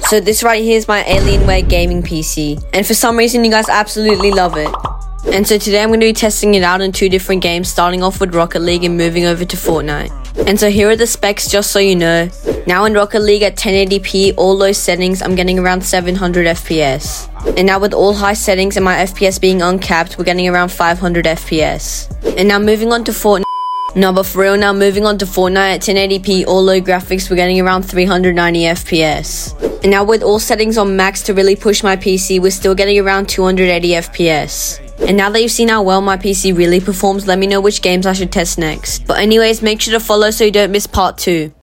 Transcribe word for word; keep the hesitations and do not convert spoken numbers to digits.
So this right here is my Alienware gaming P C, and for some reason you guys absolutely love it. And so today I'm going to be testing it out in two different games, starting off with Rocket League and moving over to Fortnite. And so here are the specs just so you know. Now in Rocket League at ten eighty p, all low settings, I'm getting around seven hundred F P S. And now with all high settings and my F P S being uncapped, we're getting around five hundred F P S. And now moving on to Fortnite. No, but for real now, moving on to Fortnite at ten eighty p, all low graphics, we're getting around three hundred ninety F P S. And now with all settings on max to really push my P C, we're still getting around two hundred eighty F P S. And now that you've seen how well my P C really performs, let me know which games I should test next. But anyways, make sure to follow so you don't miss part two.